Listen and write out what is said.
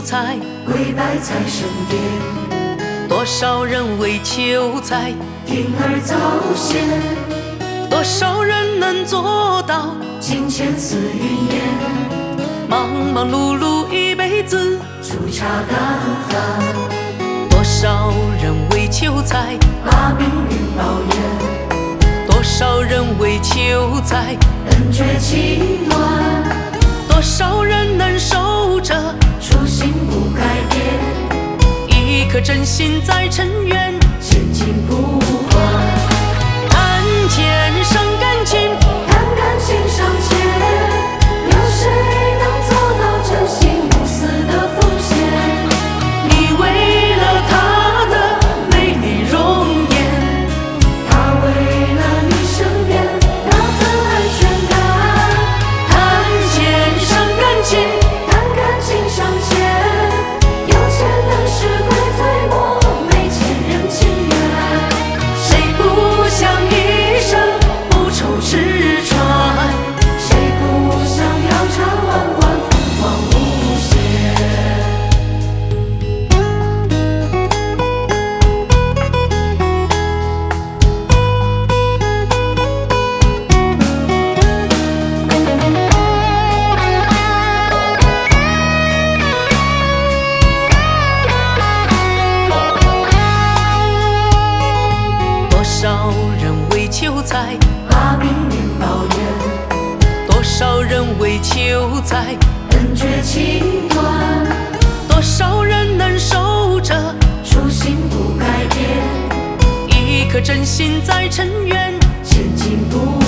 财， 跪拜财神爷， 多少人为求财， 铤而走险， 多少人能做到金钱似云烟， 忙忙碌碌一辈子， 粗茶淡饭， 多少人为求财， 把命运抱怨， 多少人为求财， 恩绝情断， 多少人能守着初心不改变， 一颗真心在尘缘， 千金不换， 谈钱伤感情， 谈感情伤钱，有谁能做到真心无私的奉献？ 你为了他的美丽容颜， 他为了你身边那份安全感， 谈钱伤感情， 谈感情伤钱，有钱能使鬼推磨，没钱人情远， 谁不想一生不愁吃穿？ 谁不想腰缠万贯风光无限？ 多少人为求财， 把命运抱怨， 多少人为求财， 恩绝情断， 多少人能守着初心不改变， 一颗真心在尘缘， 千金不